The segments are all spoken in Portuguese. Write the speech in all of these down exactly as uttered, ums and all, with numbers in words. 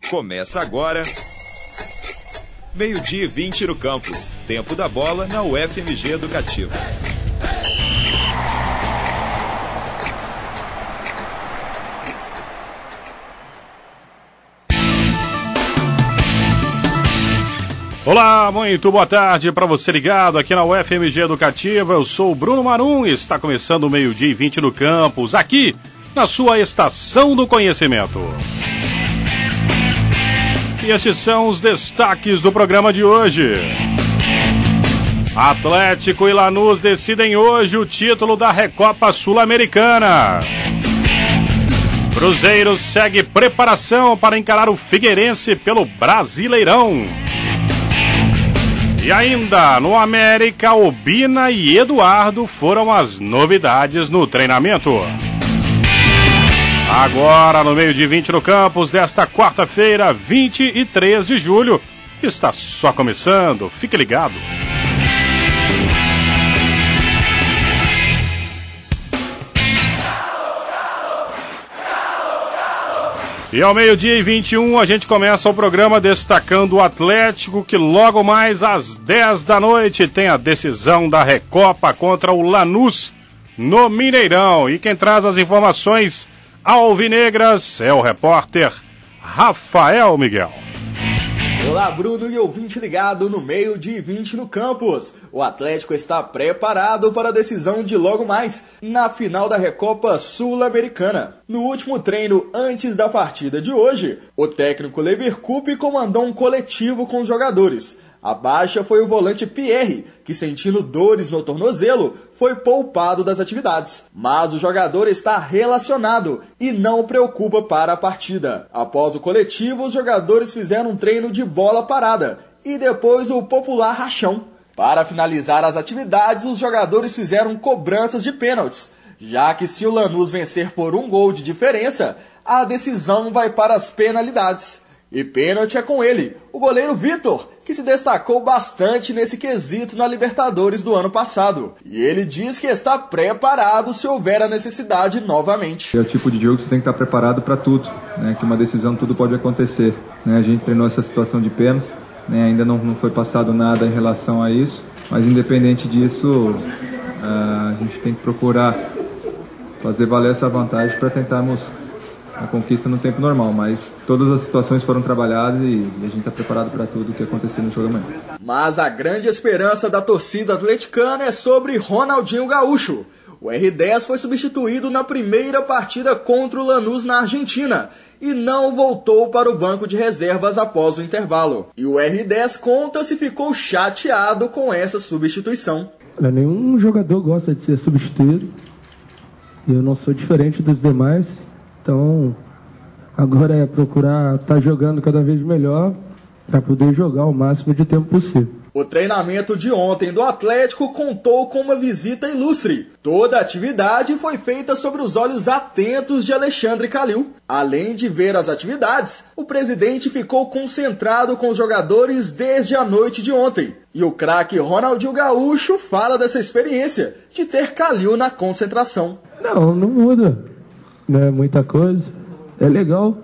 Começa agora, meio-dia e vinte no campus. Tempo da bola na U F M G Educativa. Olá, muito boa tarde para você ligado aqui na U F M G Educativa. Eu sou o Bruno Marum e está começando o meio-dia e vinte no campus, aqui na sua Estação do Conhecimento. E estes são os destaques do programa de hoje. Atlético e Lanús decidem hoje o título da Recopa Sul-Americana. Cruzeiro segue preparação para encarar o Figueirense pelo Brasileirão. E ainda, no América, Obina e Eduardo foram as novidades no treinamento. Agora, no meio de vinte no campus desta quarta-feira, vinte e três de julho, está só começando, fique ligado. E ao meio-dia e vinte e um a gente começa o programa destacando o Atlético, que logo mais às dez da noite tem a decisão da Recopa contra o Lanús no Mineirão. E quem traz as informações alvinegras é o repórter Rafael Miguel. Olá, Bruno e ouvinte ligado no meio-dia e vinte no campus. O Atlético está preparado para a decisão de logo mais na final da Recopa Sul-Americana. No último treino antes da partida de hoje, o técnico Leverkusen comandou um coletivo com os jogadores. A baixa foi o volante Pierre, que sentindo dores no tornozelo, foi poupado das atividades. Mas o jogador está relacionado e não preocupa para a partida. Após o coletivo, os jogadores fizeram um treino de bola parada e depois o popular rachão. Para finalizar as atividades, os jogadores fizeram cobranças de pênaltis, já que se o Lanús vencer por um gol de diferença, a decisão vai para as penalidades. E pênalti é com ele, o goleiro Vitor, que se destacou bastante nesse quesito na Libertadores do ano passado. E ele diz que está preparado se houver a necessidade novamente. É o tipo de jogo que você tem que estar preparado para tudo, né? Que uma decisão tudo pode acontecer. Né? A gente treinou essa situação de pênalti, né? Ainda não, não foi passado nada em relação a isso, mas independente disso, a gente tem que procurar fazer valer essa vantagem para tentarmos a conquista no tempo normal, mas todas as situações foram trabalhadas e a gente está preparado para tudo o que acontecer no jogo amanhã. Mas a grande esperança da torcida atleticana é sobre Ronaldinho Gaúcho. O R dez foi substituído na primeira partida contra o Lanús na Argentina e não voltou para o banco de reservas após o intervalo. E o R dez conta se ficou chateado com essa substituição. Olha, nenhum jogador gosta de ser substituído. Eu não sou diferente dos demais. Então, agora é procurar estar jogando cada vez melhor para poder jogar o máximo de tempo possível. O treinamento de ontem do Atlético contou com uma visita ilustre. Toda a atividade foi feita sobre os olhos atentos de Alexandre Calil. Além de ver as atividades, o presidente ficou concentrado com os jogadores desde a noite de ontem. E o craque Ronaldinho Gaúcho fala dessa experiência de ter Calil na concentração. Não, não muda. Não é muita coisa, é legal,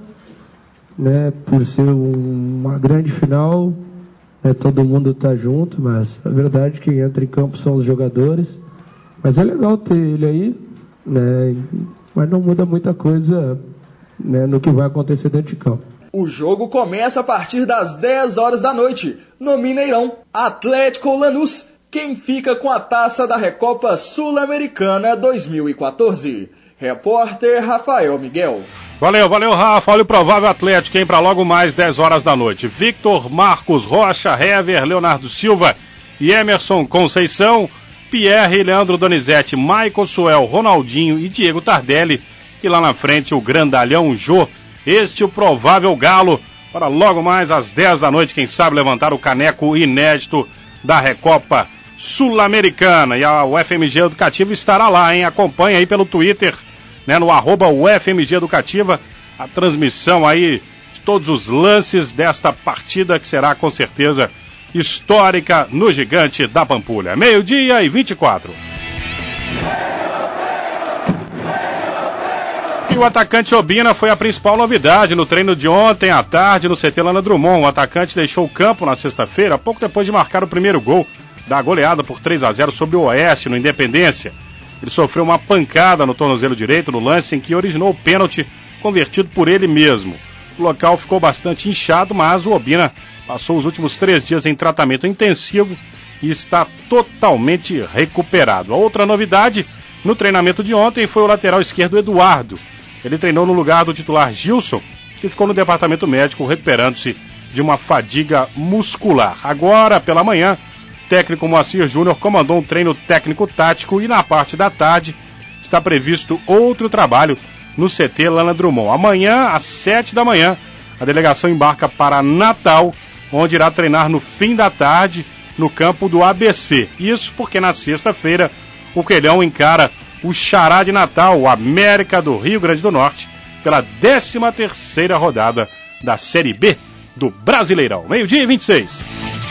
né, por ser um, uma grande final, né, todo mundo tá junto, mas a verdade é que quem entra em campo são os jogadores, mas é legal ter ele aí, né, mas não muda muita coisa, né, no que vai acontecer dentro de campo. O jogo começa a partir das dez horas da noite, no Mineirão. Atlético ou Lanús, quem fica com a taça da Recopa Sul-Americana dois mil e quatorze? Repórter Rafael Miguel. Valeu, valeu, Rafa. Olha o provável Atlético, hein, para logo mais dez horas da noite. Victor, Marcos Rocha, Hever, Leonardo Silva e Emerson Conceição, Pierre, Leandro Donizete, Michael Suel, Ronaldinho e Diego Tardelli. E lá na frente o grandalhão Jô. Este é o provável galo para logo mais às dez da noite, quem sabe levantar o caneco inédito da Recopa Sul-Americana. E a U F M G Educativa estará lá, hein? Acompanha aí pelo Twitter, né, no arroba U F M G Educativa, a transmissão aí de todos os lances desta partida que será com certeza histórica no Gigante da Pampulha. Meio-dia e vinte e quatro. E o atacante Obina foi a principal novidade no treino de ontem à tarde no C T Lana Drummond. O atacante deixou o campo na sexta-feira, pouco depois de marcar o primeiro gol da goleada por três a zero sobre o Oeste no Independência. Ele sofreu uma pancada no tornozelo direito no lance em que originou o pênalti convertido por ele mesmo. O local ficou bastante inchado, mas o Obina passou os últimos três dias em tratamento intensivo e está totalmente recuperado. A outra novidade no treinamento de ontem foi o lateral esquerdo Eduardo. Ele treinou no lugar do titular Gilson, que ficou no departamento médico recuperando-se de uma fadiga muscular. Agora, pela manhã, o técnico Moacir Júnior comandou um treino técnico-tático e na parte da tarde está previsto outro trabalho no C T Lana Drummond. Amanhã, às sete da manhã, a delegação embarca para Natal, onde irá treinar no fim da tarde no campo do A B C. Isso porque na sexta-feira o Coelhão encara o xará de Natal, o América do Rio Grande do Norte, pela décima terceira rodada da Série B do Brasileirão. Meio-dia e vinte e seis.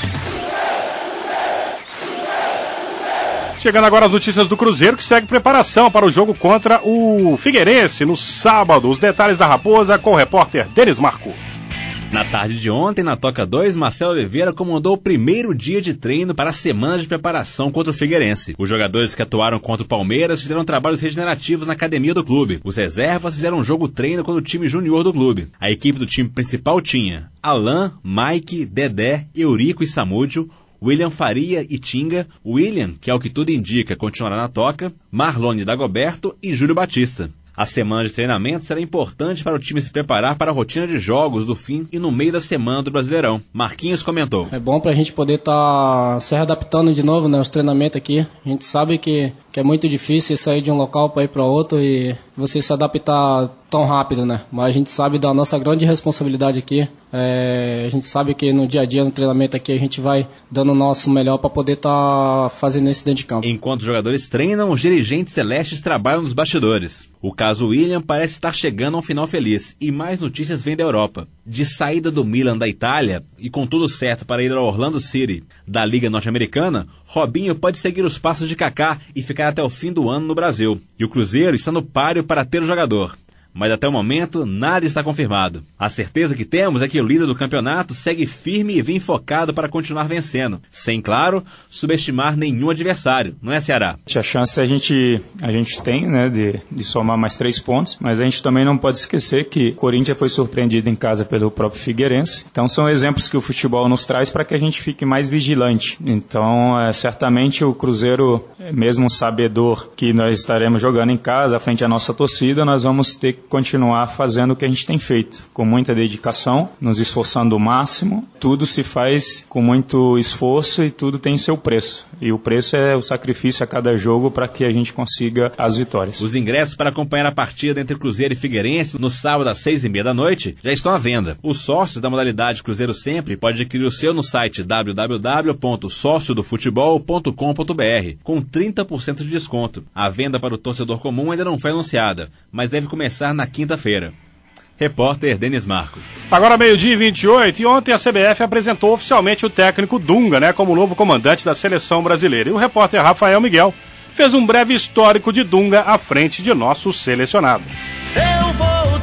Chegando agora as notícias do Cruzeiro, que segue preparação para o jogo contra o Figueirense no sábado. Os detalhes da Raposa com o repórter Denis Marco. Na tarde de ontem, na Toca dois, Marcelo Oliveira comandou o primeiro dia de treino para a semana de preparação contra o Figueirense. Os jogadores que atuaram contra o Palmeiras fizeram trabalhos regenerativos na academia do clube. Os reservas fizeram um jogo-treino contra o time júnior do clube. A equipe do time principal tinha Alain, Mike, Dedé, Eurico e Samúdio, William Faria e Tinga, William, que é o que tudo indica, continuará na Toca, Marlone Dagoberto e Júlio Batista. A semana de treinamento será importante para o time se preparar para a rotina de jogos do fim e no meio da semana do Brasileirão. Marquinhos comentou. É bom para a gente poder estar tá se readaptando de novo, né, os treinamentos aqui. A gente sabe que, que é muito difícil sair de um local para ir para outro e você se adaptar tão rápido, né? Mas a gente sabe da nossa grande responsabilidade aqui. É, a gente sabe que no dia a dia, no treinamento aqui, a gente vai dando o nosso melhor para poder estar tá fazendo esse dentro de campo. Enquanto os jogadores treinam, os dirigentes celestes trabalham nos bastidores. O caso William parece estar chegando a um final feliz e mais notícias vêm da Europa. De saída do Milan da Itália e com tudo certo para ir ao Orlando City da Liga Norte-Americana, Robinho pode seguir os passos de Kaká e ficar até o fim do ano no Brasil. E o Cruzeiro está no páreo para ter o jogador. Mas até o momento, nada está confirmado. A certeza que temos é que o líder do campeonato segue firme e vem focado para continuar vencendo, sem, claro, subestimar nenhum adversário, não é, Ceará? A chance a gente, a gente tem, né, de, de somar mais três pontos, mas a gente também não pode esquecer que o Corinthians foi surpreendido em casa pelo próprio Figueirense. Então são exemplos que o futebol nos traz para que a gente fique mais vigilante. Então, é, certamente o Cruzeiro, mesmo sabedor que nós estaremos jogando em casa, à frente da nossa torcida, nós vamos ter que continuar fazendo o que a gente tem feito, com muita dedicação, nos esforçando o máximo. Tudo se faz com muito esforço e tudo tem seu preço. E o preço é o sacrifício a cada jogo para que a gente consiga as vitórias. Os ingressos para acompanhar a partida entre Cruzeiro e Figueirense no sábado às seis e meia da noite já estão à venda. Os sócios da modalidade Cruzeiro Sempre podem adquirir o seu no site w w w ponto sócio do futebol ponto com ponto b r com trinta por cento de desconto. A venda para o torcedor comum ainda não foi anunciada, mas deve começar na quinta-feira. Repórter Denis Marco. Agora meio-dia e vinte e oito, e ontem a C B F apresentou oficialmente o técnico Dunga, né, como novo comandante da seleção brasileira. E o repórter Rafael Miguel fez um breve histórico de Dunga à frente de nosso selecionado. Eu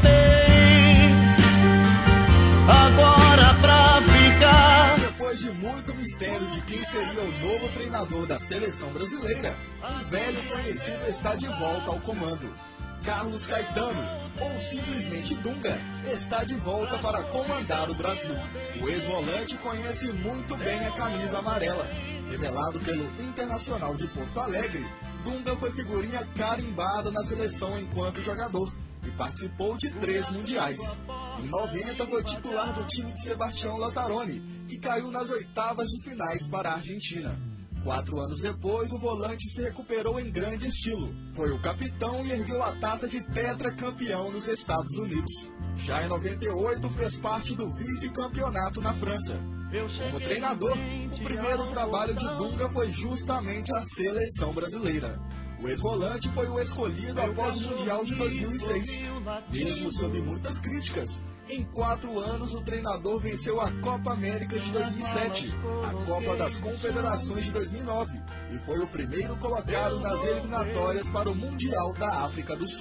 voltei agora pra ficar. Depois de muito mistério de quem seria o novo treinador da seleção brasileira, um velho conhecido está de volta ao comando. Carlos Caetano, ou simplesmente Dunga, está de volta para comandar o Brasil. O ex-volante conhece muito bem a camisa amarela. Revelado pelo Internacional de Porto Alegre, Dunga foi figurinha carimbada na seleção enquanto jogador e participou de três mundiais. Em noventa foi titular do time de Sebastião Lazzaroni e caiu nas oitavas de finais para a Argentina. Quatro anos depois, o volante se recuperou em grande estilo. Foi o capitão e ergueu a taça de tetracampeão nos Estados Unidos. Já em noventa e oito, fez parte do vice-campeonato na França. Como treinador, o primeiro trabalho de Dunga foi justamente a seleção brasileira. O ex-volante foi o escolhido após o Mundial de dois mil e seis. Mesmo sob muitas críticas, em quatro anos o treinador venceu a Copa América de dois mil e sete, a Copa das Confederações de dois mil e nove e foi o primeiro colocado nas eliminatórias para o Mundial da África do Sul.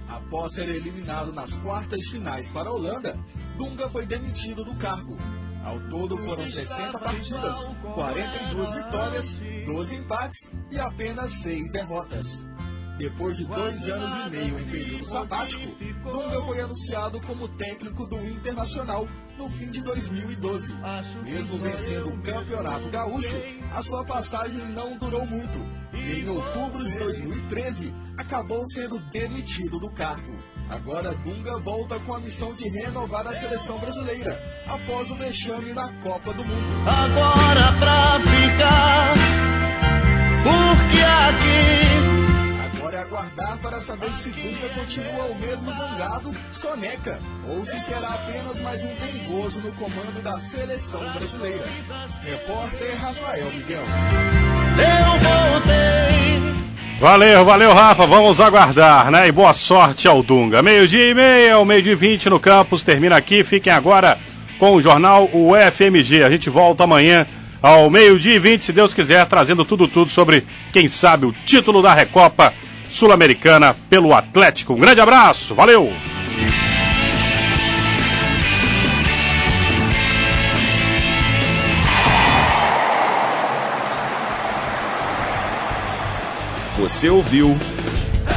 Após ser eliminado nas quartas de finais para a Holanda, Dunga foi demitido do cargo. Ao todo foram sessenta partidas, quarenta e duas vitórias, doze empates e apenas seis derrotas. Depois de dois anos e meio em período sabático, Dunga foi anunciado como técnico do Internacional no fim de dois mil e doze. Mesmo vencendo o Campeonato Gaúcho, a sua passagem não durou muito. E em outubro de dois mil e treze, acabou sendo demitido do cargo. Agora Dunga volta com a missão de renovar a seleção brasileira, após o vexame na Copa do Mundo. Agora pra ficar, porque aqui... Agora é aguardar para saber se Dunga continua o mesmo zangado, soneca, ou se será apenas mais um dengoso no comando da seleção brasileira. Repórter Rafael Miguel. Eu voltei. Valeu, valeu, Rafa. Vamos aguardar, né? E boa sorte ao Dunga. Meio-dia e meia, o meio-dia e vinte no campus. Termina aqui. Fiquem agora com o jornal U F M G. A gente volta amanhã ao meio-dia e vinte, se Deus quiser, trazendo tudo, tudo sobre, quem sabe, o título da Recopa Sul-Americana pelo Atlético. Um grande abraço. Valeu! Você ouviu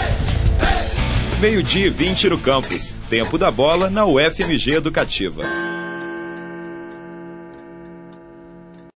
Meio-dia e vinte no campus. Tempo da bola na U F M G Educativa.